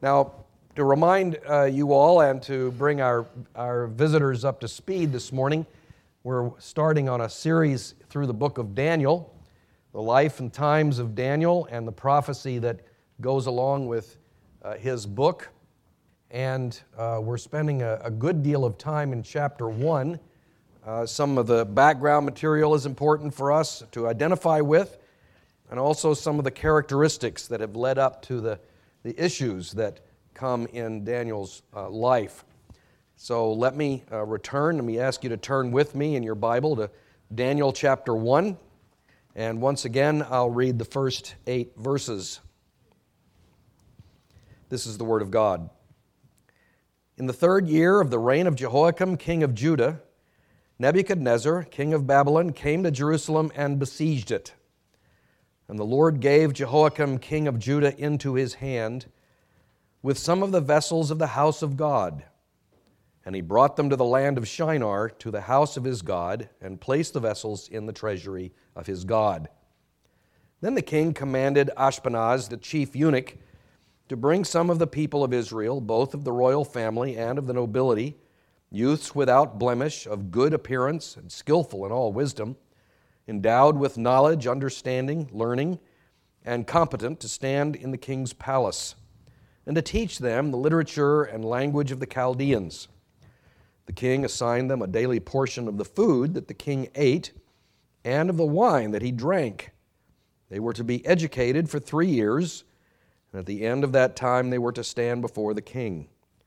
Now, to remind you all and to bring our visitors up to speed this morning, we're starting on a series through the book of Daniel, the life and times of Daniel and the prophecy that goes along with his book. And we're spending a good deal of time in chapter 1. Some of the background material is important for us to identify with, and also some of the characteristics that have led up to the issues that come in Daniel's life. So let me ask you to turn with me in your Bible to Daniel chapter 1. And once again, I'll read the first 8 verses. This is the Word of God. In the 3rd year of the reign of Jehoiakim, king of Judah, Nebuchadnezzar, king of Babylon, came to Jerusalem and besieged it. And the Lord gave Jehoiakim, king of Judah, into his hand, with some of the vessels of the house of God. And he brought them to the land of Shinar, to the house of his God, and placed the vessels in the treasury of his God. Then the king commanded Ashpenaz, the chief eunuch, to bring some of the people of Israel, both of the royal family and of the nobility, youths without blemish, of good appearance and skillful in all wisdom, endowed with knowledge, understanding, learning, and competent to stand in the king's palace, and to teach them the literature and language of the Chaldeans. The king assigned them a daily portion of the food that the king ate and of the wine that he drank. They were to be educated for 3 years, and at the end of that time they were to stand before the king.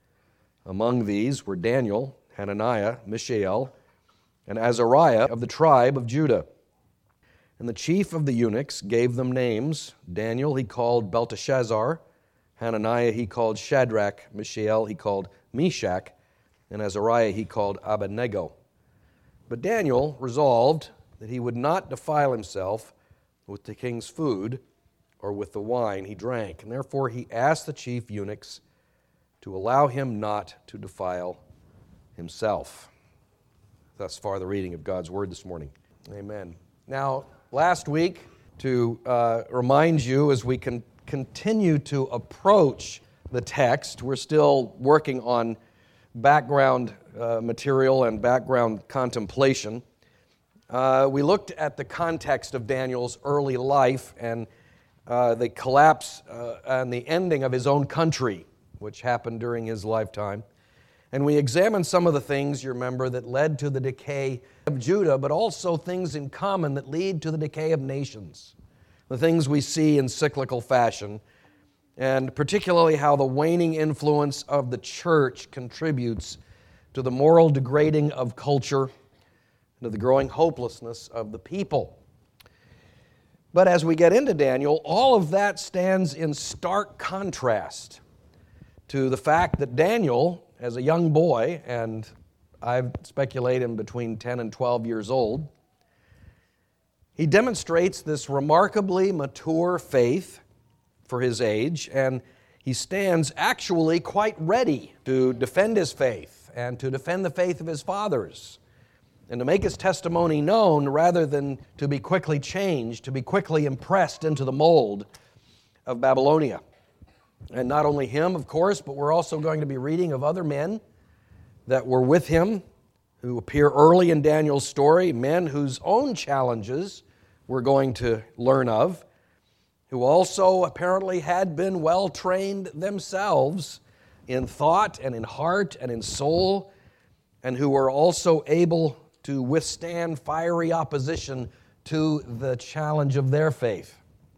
Among these were Daniel, Hananiah, Mishael, and Azariah of the tribe of Judah. And the chief of the eunuchs gave them names. Daniel he called Belteshazzar, Hananiah he called Shadrach, Mishael he called Meshach, and Azariah he called Abednego. But Daniel resolved that he would not defile himself with the king's food or with the wine he drank, and therefore he asked the chief eunuchs to allow him not to defile himself. Thus far the reading of God's Word this morning. Amen. Now, last week, to remind you as we can continue to approach the text, we're still working on background material and background contemplation. We looked at the context of Daniel's early life and the collapse and the ending of his own country, which happened during his lifetime. And we examined some of the things, you remember, that led to the decay of Judah, but also things in common that lead to the decay of nations. The things we see in cyclical fashion, and particularly how the waning influence of the church contributes to the moral degrading of culture and to the growing hopelessness of the people. But as we get into Daniel, all of that stands in stark contrast to the fact that Daniel, as a young boy, and I speculate him between 10 and 12 years old, he demonstrates this remarkably mature faith for his age, and he stands actually quite ready to defend his faith and to defend the faith of his fathers and to make his testimony known rather than to be quickly changed, to be quickly impressed into the mold of Babylonia. And not only him, of course, but we're also going to be reading of other men that were with him who appear early in Daniel's story, men whose own challenges we're going to learn of, who also apparently had been well trained themselves in thought and in heart and in soul, and who were also able to withstand fiery opposition to the challenge of their faith.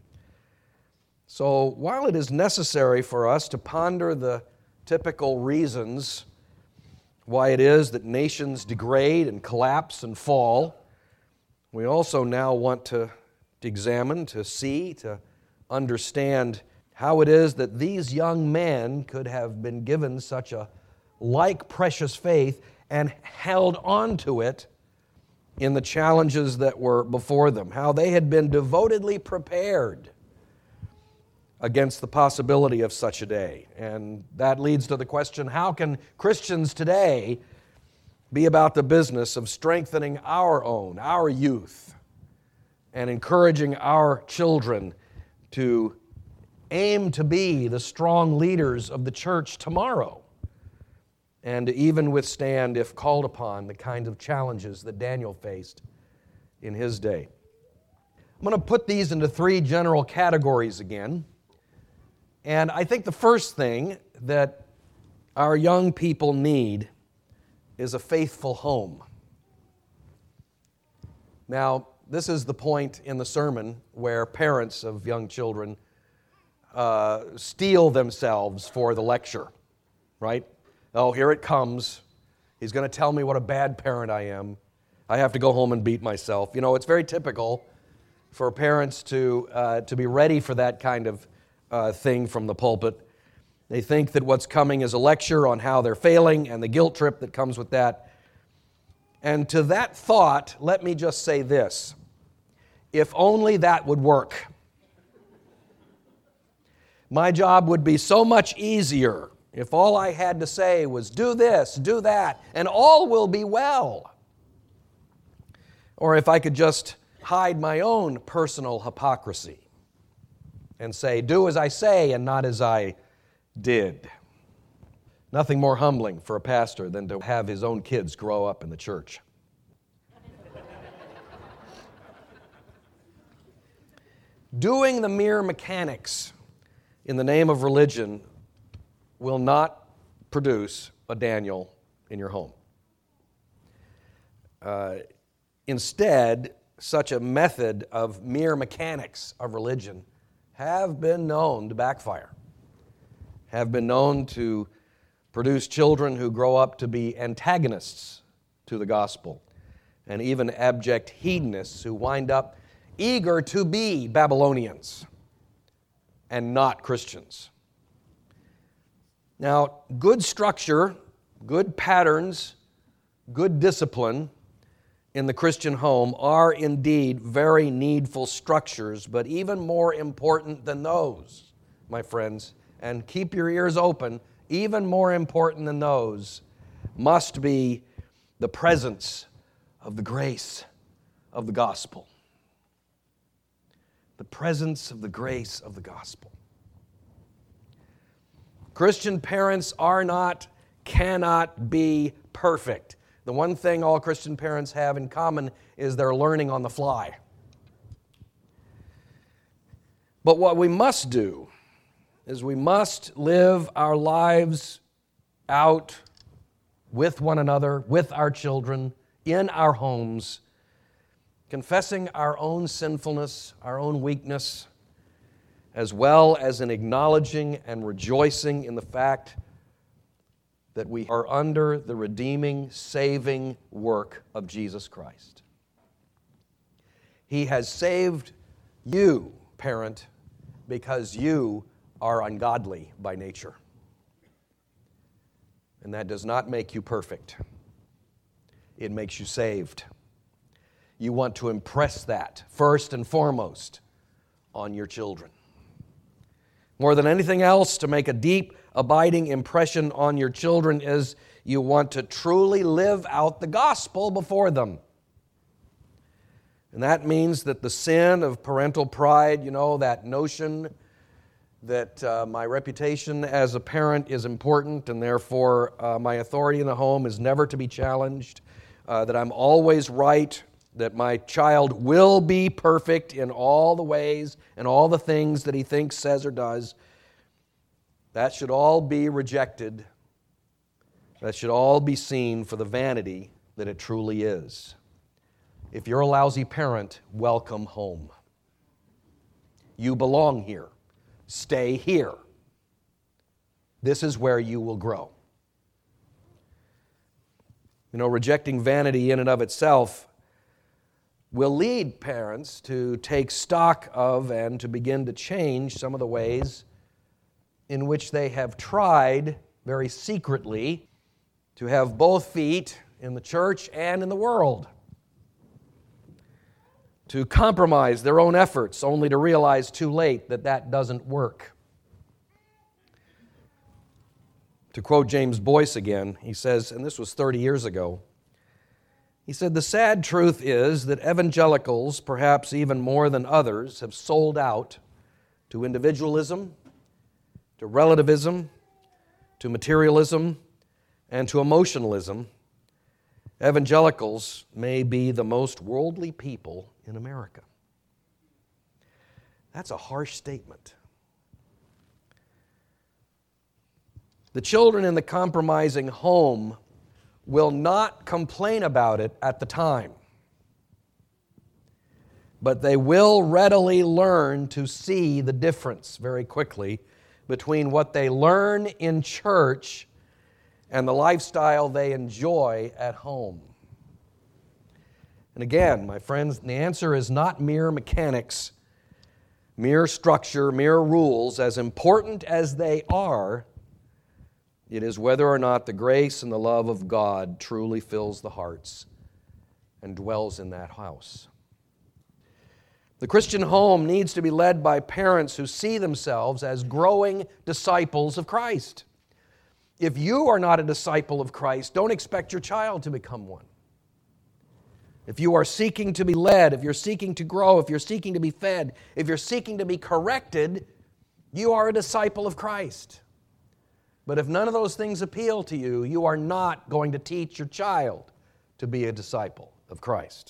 So while it is necessary for us to ponder the typical reasons why it is that nations degrade and collapse and fall, we also now want to examine, to see, to understand how it is that these young men could have been given such a like precious faith and held on to it in the challenges that were before them, how they had been devotedly prepared against the possibility of such a day. And that leads to the question, how can Christians today be about the business of strengthening our youth, and encouraging our children to aim to be the strong leaders of the church tomorrow, and to even withstand, if called upon, the kind of challenges that Daniel faced in his day. I'm going to put these into three general categories again. And I think the first thing that our young people need is a faithful home. Now, this is the point in the sermon where parents of young children steel themselves for the lecture, right? Oh, here it comes. He's going to tell me what a bad parent I am. I have to go home and beat myself. You know, it's very typical for parents to be ready for that kind of thing from the pulpit. They think that what's coming is a lecture on how they're failing and the guilt trip that comes with that. And to that thought, let me just say this. If only that would work. My job would be so much easier if all I had to say was, do this, do that, and all will be well. Or if I could just hide my own personal hypocrisy and say, do as I say and not as I did. Nothing more humbling for a pastor than to have his own kids grow up in the church. Doing the mere mechanics in the name of religion will not produce a Daniel in your home. Instead, such a method of mere mechanics of religion have been known to backfire, have been known to produce children who grow up to be antagonists to the gospel, and even abject hedonists who wind up eager to be Babylonians and not Christians. Now, good structure, good patterns, good discipline in the Christian home are indeed very needful structures, but even more important than those, my friends, and keep your ears open, even more important than those must be the presence of the grace of the gospel. The presence of the grace of the gospel. Christian parents cannot be perfect. The one thing all Christian parents have in common is they're learning on the fly. But what we must do is we must live our lives out with one another, with our children, in our homes, confessing our own sinfulness, our own weakness, as well as in acknowledging and rejoicing in the fact that we are under the redeeming, saving work of Jesus Christ. He has saved you, parent, because you are ungodly by nature. And that does not make you perfect. It makes you saved. You want to impress that, first and foremost, on your children. More than anything else, to make a deep, abiding impression on your children is you want to truly live out the gospel before them. And that means that the sin of parental pride, that notion that my reputation as a parent is important and therefore my authority in the home is never to be challenged, that I'm always right, that my child will be perfect in all the ways and all the things that he thinks, says, or does. That should all be rejected. That should all be seen for the vanity that it truly is. If you're a lousy parent, welcome home. You belong here. Stay here. This is where you will grow. Rejecting vanity in and of itself will lead parents to take stock of and to begin to change some of the ways in which they have tried very secretly to have both feet in the church and in the world, to compromise their own efforts only to realize too late that that doesn't work. To quote James Boyce again, he says, and this was 30 years ago, he said, "The sad truth is that evangelicals, perhaps even more than others, have sold out to to individualism, to relativism, to materialism, and to emotionalism, evangelicals may be the most worldly people in America. That's a harsh statement. The children in the compromising home will not complain about it at the time, but they will readily learn to see the difference very quickly between what they learn in church and the lifestyle they enjoy at home. And again, my friends, the answer is not mere mechanics, mere structure, mere rules. As important as they are, it is whether or not the grace and the love of God truly fills the hearts and dwells in that house. The Christian home needs to be led by parents who see themselves as growing disciples of Christ. If you are not a disciple of Christ, don't expect your child to become one. If you are seeking to be led, if you're seeking to grow, if you're seeking to be fed, if you're seeking to be corrected, you are a disciple of Christ. But if none of those things appeal to you, you are not going to teach your child to be a disciple of Christ.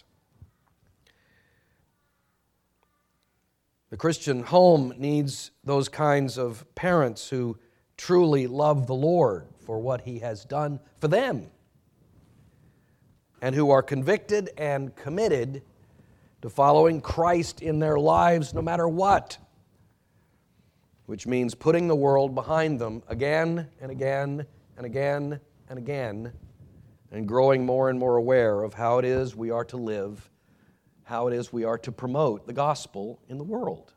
The Christian home needs those kinds of parents who truly love the Lord for what He has done for them, and who are convicted and committed to following Christ in their lives no matter what, which means putting the world behind them again and again and again and again, and growing more and more aware of how it is we are to live, how it is we are to promote the gospel in the world.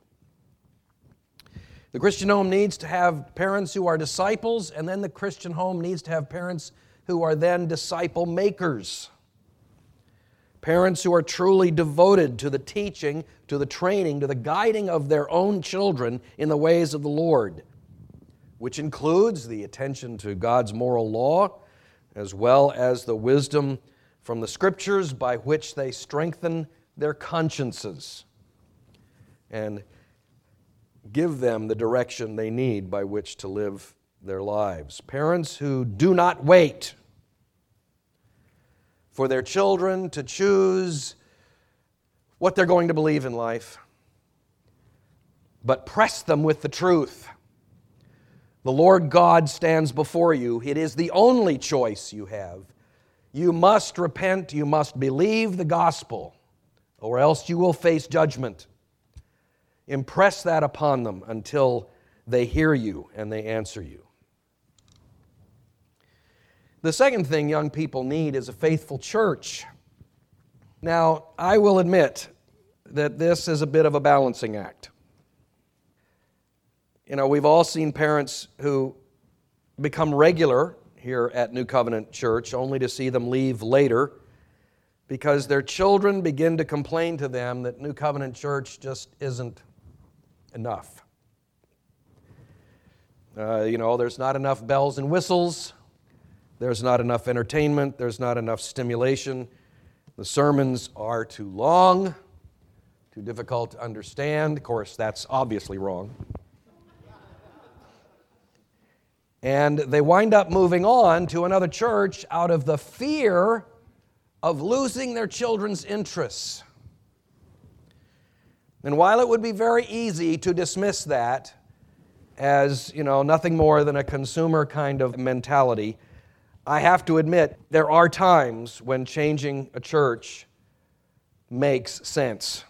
The Christian home needs to have parents who are disciples, and then the Christian home needs to have parents who are then disciple makers. Parents who are truly devoted to the teaching, to the training, to the guiding of their own children in the ways of the Lord, which includes the attention to God's moral law, as well as the wisdom from the Scriptures by which they strengthen their consciences and give them the direction they need by which to live their lives. Parents who do not wait for their children to choose what they're going to believe in life, but press them with the truth. The Lord God stands before you. It is the only choice you have. You must repent, you must believe the gospel, or else you will face judgment. Impress that upon them until they hear you and they answer you. The second thing young people need is a faithful church. Now, I will admit that this is a bit of a balancing act. You know, we've all seen parents who become regular here at New Covenant Church only to see them leave later because their children begin to complain to them that New Covenant Church just isn't enough. There's not enough bells and whistles. There's not enough entertainment. There's not enough stimulation. The sermons are too long, too difficult to understand. Of course, that's obviously wrong. And they wind up moving on to another church out of the fear of losing their children's interests. And while it would be very easy to dismiss that as, nothing more than a consumer kind of mentality, I have to admit there are times when changing a church makes sense.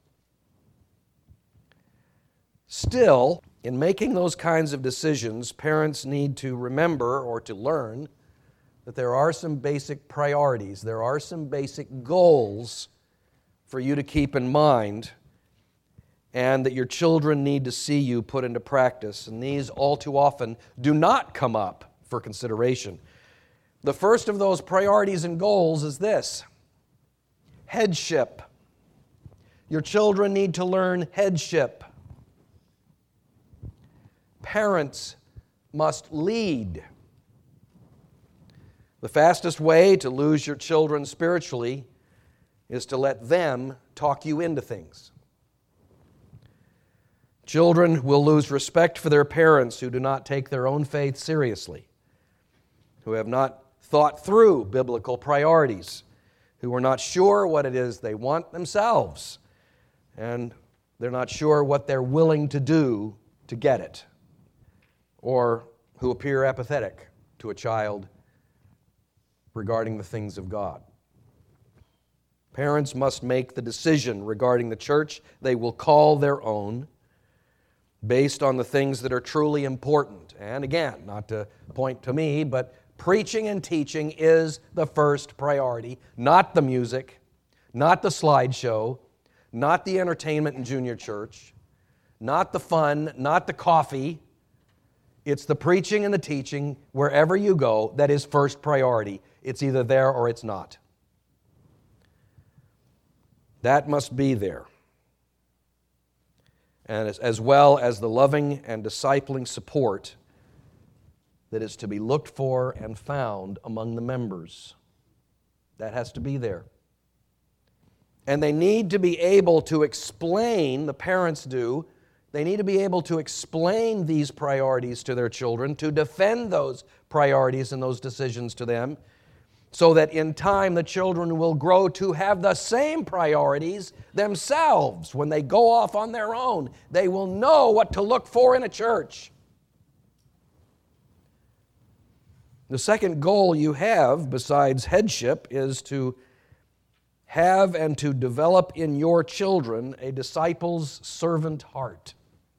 Still, in making those kinds of decisions, parents need to remember or to learn that there are some basic priorities, there are some basic goals for you to keep in mind, and that your children need to see you put into practice. And these all too often do not come up for consideration. The first of those priorities and goals is this: headship. Your children need to learn headship. Parents must lead. The fastest way to lose your children spiritually is to let them talk you into things. Children will lose respect for their parents who do not take their own faith seriously, who have not thought through biblical priorities, who are not sure what it is they want themselves, and they're not sure what they're willing to do to get it, or who appear apathetic to a child regarding the things of God. Parents must make the decision regarding the church they will call their own based on the things that are truly important. And again, not to point to me, but preaching and teaching is the first priority, not the music, not the slideshow, not the entertainment in junior church, not the fun, not the coffee. It's the preaching and the teaching wherever you go that is first priority. It's either there or it's not. That must be there. And as well as the loving and discipling support that is to be looked for and found among the members. That has to be there. And they need to be able to explain, the parents do, they need to be able to explain these priorities to their children, to defend those priorities and those decisions to them, so that in time the children will grow to have the same priorities themselves. When they go off on their own, they will know what to look for in a church. The second goal you have, besides headship, is to have and to develop in your children a disciple's servant heart.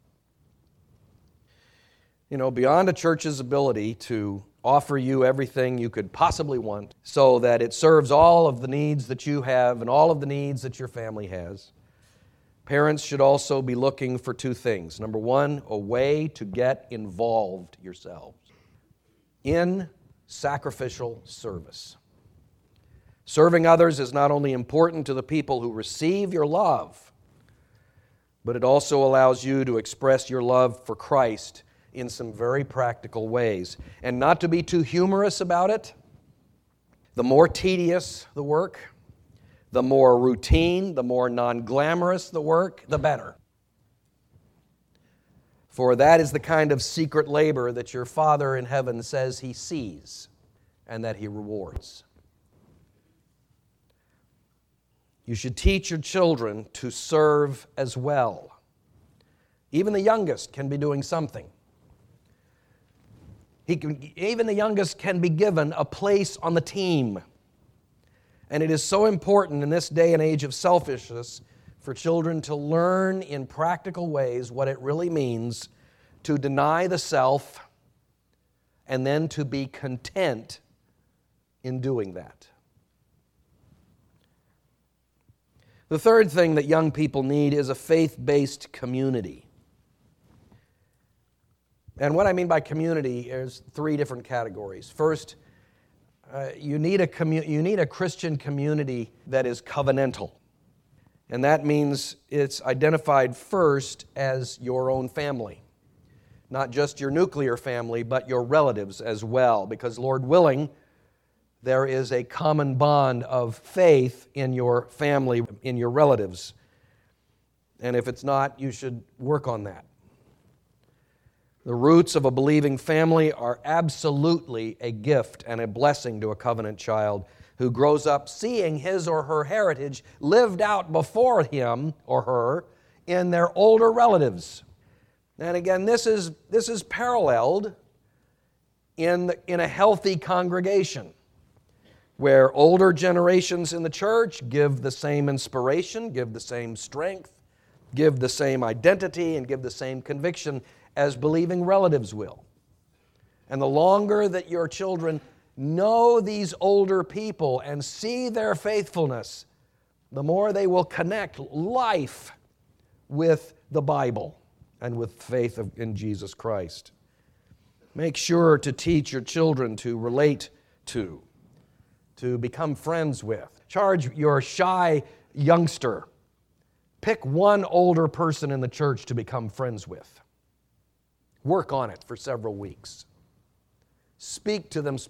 You know, beyond a church's ability to offer you everything you could possibly want so that it serves all of the needs that you have and all of the needs that your family has, parents should also be looking for two things. Number one, a way to get involved yourselves in sacrificial service. Serving others is not only important to the people who receive your love, but it also allows you to express your love for Christ in some very practical ways. And not to be too humorous about it, the more tedious the work, the more routine, the more non-glamorous the work, the better. For that is the kind of secret labor that your Father in heaven says He sees and that He rewards. You should teach your children to serve as well. Even the youngest can be doing something. Even the youngest can be given a place on the team. And it is so important in this day and age of selfishness for children to learn in practical ways what it really means to deny the self and then to be content in doing that. The third thing that young people need is a faith-based community. And what I mean by community is three different categories. First, you need a Christian community that is covenantal. And that means it's identified first as your own family. Not just your nuclear family, but your relatives as well. Because Lord willing, there is a common bond of faith in your family, in your relatives. And if it's not, you should work on that. The roots of a believing family are absolutely a gift and a blessing to a covenant child who grows up seeing his or her heritage lived out before him or her in their older relatives. And again, this is paralleled in a healthy congregation where older generations in the church give the same inspiration, give the same strength, give the same identity, and give the same conviction as believing relatives will. And the longer that your children know these older people and see their faithfulness, the more they will connect life with the Bible and with faith in Jesus Christ. Make sure to teach your children to relate to become friends with. Charge your shy youngster. Pick one older person in the church to become friends with. Work on it for several weeks. Speak to them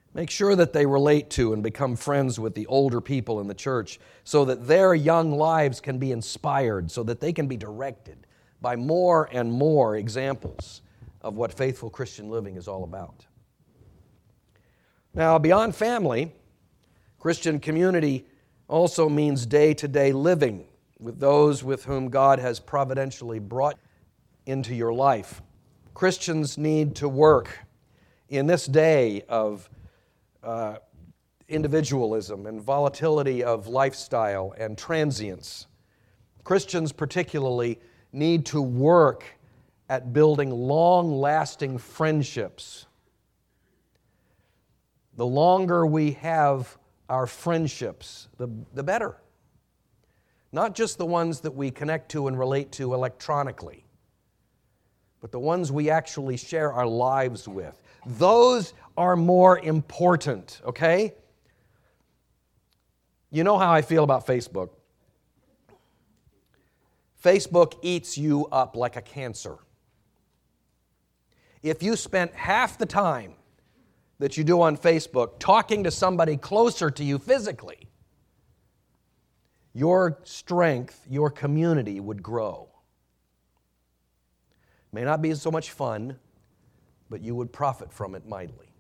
Make sure that they relate to and become friends with the older people in the church so that their young lives can be inspired, so that they can be directed by more and more examples of what faithful Christian living is all about. Now, beyond family, Christian community also means day-to-day living with those with whom God has providentially brought into your life. Christians need to work in this day of individualism and volatility of lifestyle and transience. Christians particularly need to work at building long-lasting friendships. The longer we have our friendships, the better. Not just the ones that we connect to and relate to electronically, but the ones we actually share our lives with. Those are more important, okay? You know how I feel about Facebook. Facebook eats you up like a cancer. If you spent half the time that you do on Facebook talking to somebody closer to you physically, your strength, your community would grow. May not be so much fun, but you would profit from it mightily.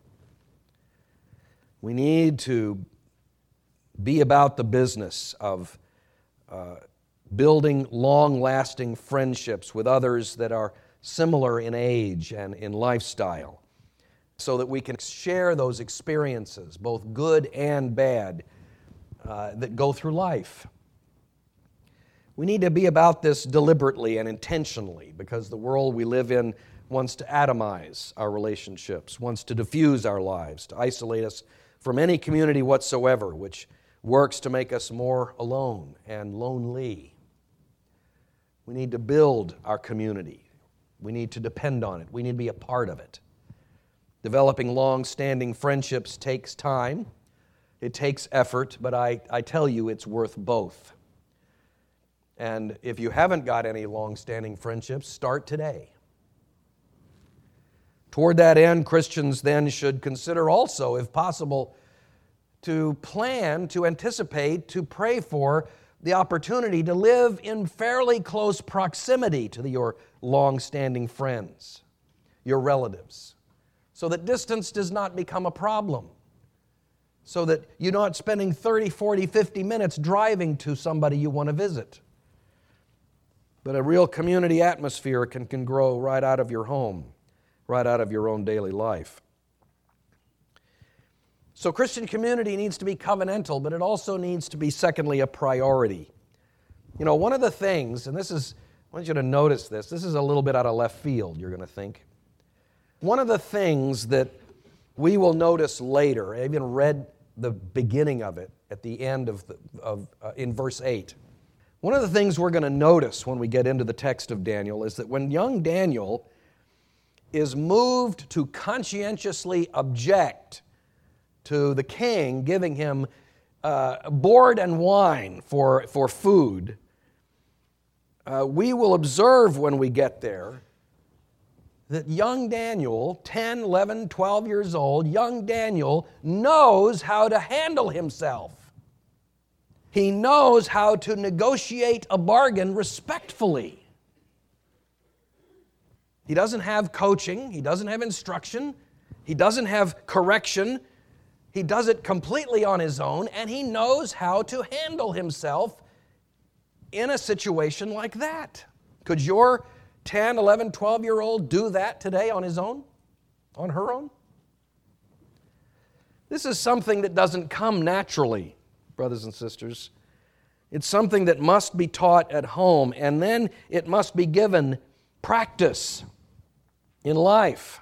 We need to be about the business of building long-lasting friendships with others that are similar in age and in lifestyle, so that we can share those experiences, both good and bad, that go through life. We need to be about this deliberately and intentionally, because the world we live in wants to atomize our relationships, wants to diffuse our lives, to isolate us from any community whatsoever, which works to make us more alone and lonely. We need to build our community. We need to depend on it. We need to be a part of it. Developing long-standing friendships takes time. It takes effort, but I tell you it's worth both. And if you haven't got any long-standing friendships, start today. Toward that end, Christians then should consider also, if possible, to plan, to anticipate, to pray for the opportunity to live in fairly close proximity to your long-standing friends, your relatives, so that distance does not become a problem, so that you're not spending 30, 40, 50 minutes driving to somebody you want to visit. But a real community atmosphere can grow right out of your home, right out of your own daily life. So Christian community needs to be covenantal, but it also needs to be, secondly, a priority. You know, one of the things, and this is, I want you to notice this is a little bit out of left field, you're going to think. One of the things that we will notice later, I even read the beginning of it at the end in verse 8. One of the things we're going to notice when we get into the text of Daniel is that when young Daniel is moved to conscientiously object to the king giving him board and wine for food, we will observe when we get there that young Daniel, 10, 11, 12 years old, young Daniel knows how to handle himself. He knows how to negotiate a bargain respectfully. He doesn't have coaching, he doesn't have instruction, he doesn't have correction. He does it completely on his own, and he knows how to handle himself in a situation like that. Could your 10, 11, 12-year-old do that today on his own? On her own? This is something that doesn't come naturally, brothers and sisters. It's something that must be taught at home, and then it must be given practice in life.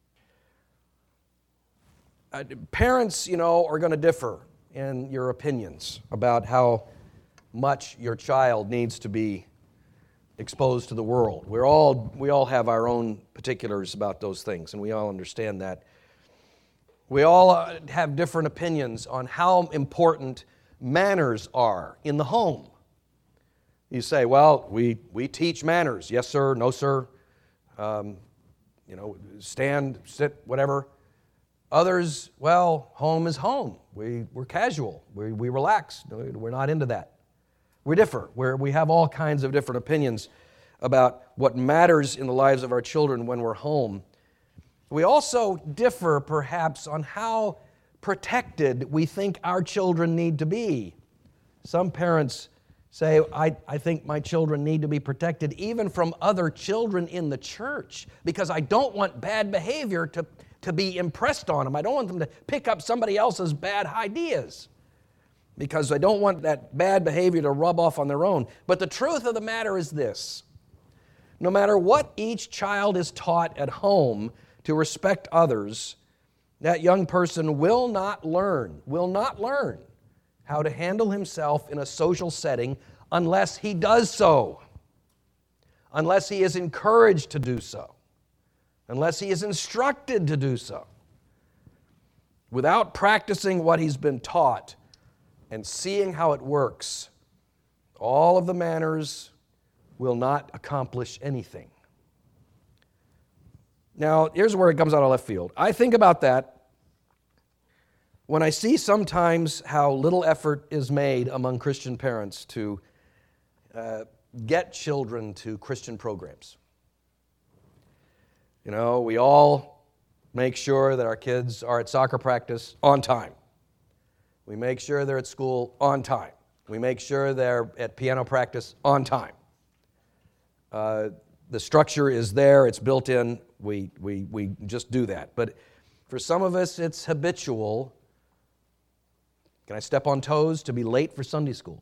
Parents, are going to differ in your opinions about how much your child needs to be exposed to the world. We all have our own particulars about those things, and we all understand that. We all have different opinions on how important manners are in the home. You say, well, we teach manners. Yes, sir. No, sir. Stand, sit, whatever. Others, well, home is home. We're casual. We relax. We're not into that. We differ. We have all kinds of different opinions about what matters in the lives of our children when we're home. We also differ, perhaps, on how protected we think our children need to be. Some parents say, I think my children need to be protected even from other children in the church because I don't want bad behavior to be impressed on them. I don't want them to pick up somebody else's bad ideas because I don't want that bad behavior to rub off on their own. But the truth of the matter is this. No matter what each child is taught at home to respect others, that young person will not learn how to handle himself in a social setting unless he does so, unless he is encouraged to do so, unless he is instructed to do so. Without practicing what he's been taught and seeing how it works, all of the manners will not accomplish anything. Now, here's where it comes out of left field. I think about that when I see sometimes how little effort is made among Christian parents to get children to Christian programs. You know, we all make sure that our kids are at soccer practice on time. We make sure they're at school on time. We make sure they're at piano practice on time. The structure is there, it's built in, we just do that. But for some of us, it's habitual. Can I step on toes to be late for Sunday school?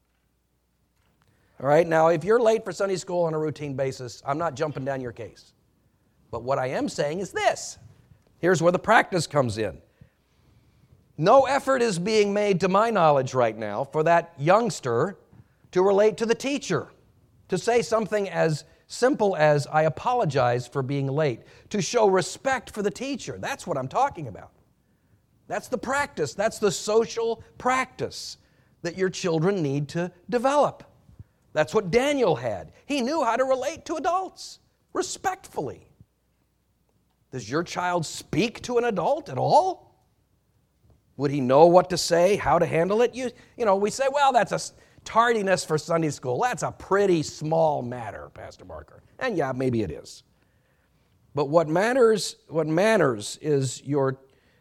All right, now if you're late for Sunday school on a routine basis, I'm not jumping down your case. But what I am saying is this. Here's where the practice comes in. No effort is being made, to my knowledge right now, for that youngster to relate to the teacher, to say something as simple as, I apologize for being late, to show respect for the teacher. That's what I'm talking about. That's the practice. That's the social practice that your children need to develop. That's what Daniel had. He knew how to relate to adults respectfully. Does your child speak to an adult at all? Would he know what to say, how to handle it? You know, we say, well, that's a tardiness for Sunday school. That's a pretty small matter, Pastor Barker. And yeah, maybe it is. But what matters is your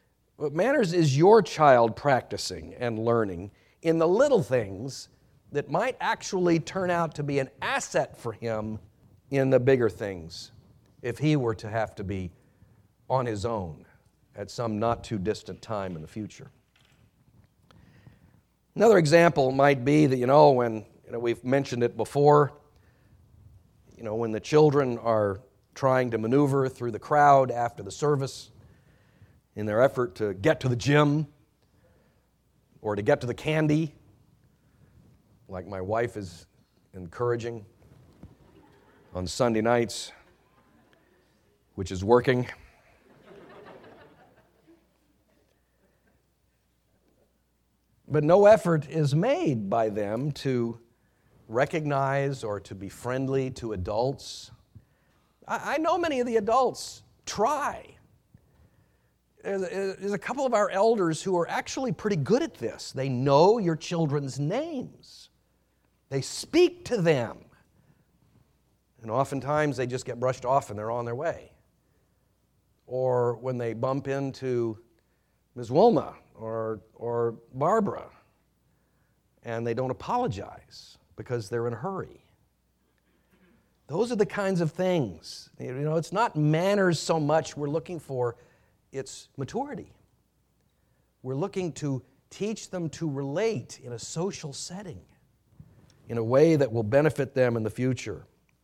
child practicing and learning in the little things that might actually turn out to be an asset for him in the bigger things if he were to have to be on his own at some not too distant time in the future. Another example might be that, when we've mentioned it before, when the children are trying to maneuver through the crowd after the service in their effort to get to the gym or to get to the candy, like my wife is encouraging on Sunday nights, which is working. But no effort is made by them to recognize or to be friendly to adults. I know many of the adults try. There's a couple of our elders who are actually pretty good at this. They know your children's names. They speak to them. And oftentimes they just get brushed off and they're on their way. Or when they bump into Ms. Wilma or Barbara, and they don't apologize because they're in a hurry. Those are the kinds of things. It's not manners so much we're looking for, it's maturity. We're looking to teach them to relate in a social setting in a way that will benefit them in the future.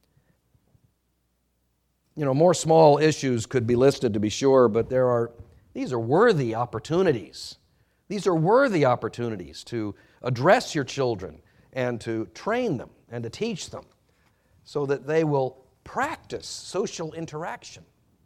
More small issues could be listed to be sure, but these are worthy opportunities. These are worthy opportunities to address your children and to train them and to teach them so that they will practice social interaction.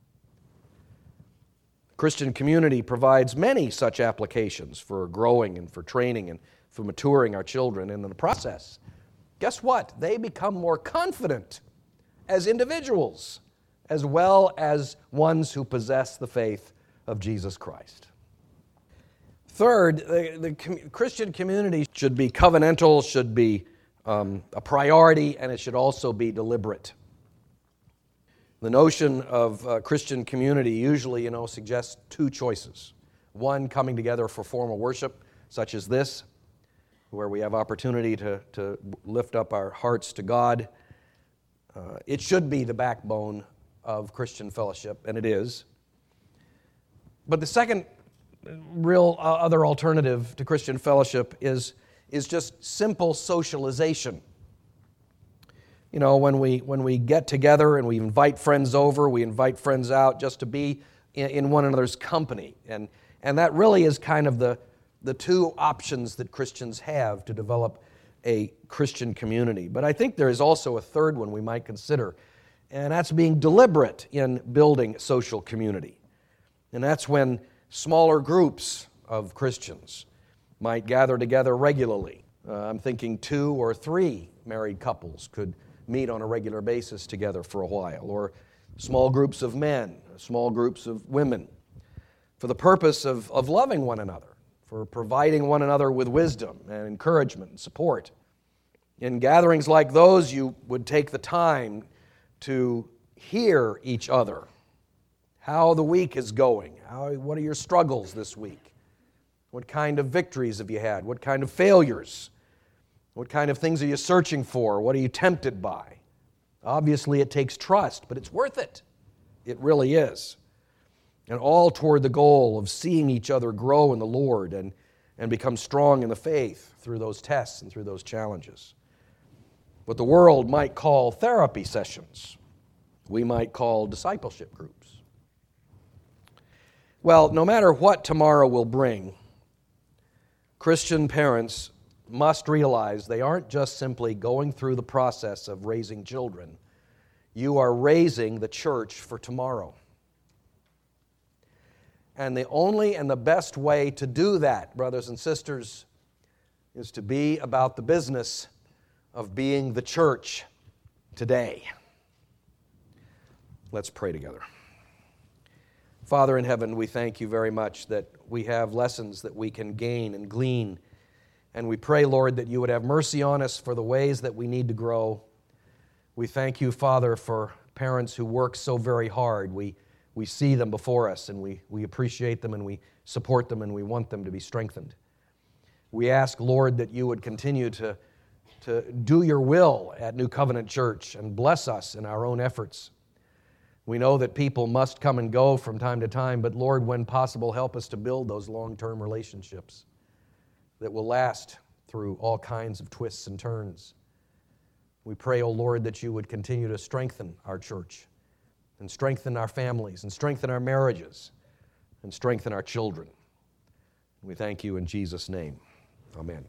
The Christian community provides many such applications for growing and for training and for maturing our children. And in the process, guess what? They become more confident as individuals as well as ones who possess the faith of Jesus Christ. Third, the Christian community should be covenantal, should be a priority, and it should also be deliberate. The notion of Christian community usually, suggests two choices. One, coming together for formal worship, such as this, where we have opportunity to lift up our hearts to God. It should be the backbone of Christian fellowship, and it is. But the second real other alternative to Christian fellowship is just simple socialization. When we get together and we invite friends over, we invite friends out just to be in one another's company. And that really is kind of the two options that Christians have to develop a Christian community. But I think there is also a third one we might consider, and that's being deliberate in building social community. And that's when smaller groups of Christians might gather together regularly. I'm thinking 2 or 3 married couples could meet on a regular basis together for a while, or small groups of men, small groups of women, for the purpose of loving one another, for providing one another with wisdom and encouragement and support. In gatherings like those, you would take the time to hear each other, how the week is going, what are your struggles this week, what kind of victories have you had, what kind of failures, what kind of things are you searching for, what are you tempted by. Obviously it takes trust, but it's worth it. It really is. And all toward the goal of seeing each other grow in the Lord and become strong in the faith through those tests and through those challenges. What the world might call therapy sessions, we might call discipleship groups. Well, no matter what tomorrow will bring, Christian parents must realize they aren't just simply going through the process of raising children. You are raising the church for tomorrow. And the only and the best way to do that, brothers and sisters, is to be about the business of being the church today. Let's pray together. Father in heaven, we thank you very much that we have lessons that we can gain and glean. And we pray, Lord, that you would have mercy on us for the ways that we need to grow. We thank you, Father, for parents who work so very hard. We see them before us, and we appreciate them, and we support them, and we want them to be strengthened. We ask, Lord, that you would continue to do your will at New Covenant Church and bless us in our own efforts. We know that people must come and go from time to time, but Lord, when possible, help us to build those long-term relationships that will last through all kinds of twists and turns. We pray, O Lord, that you would continue to strengthen our church and strengthen our families and strengthen our marriages and strengthen our children. We thank you in Jesus' name. Amen.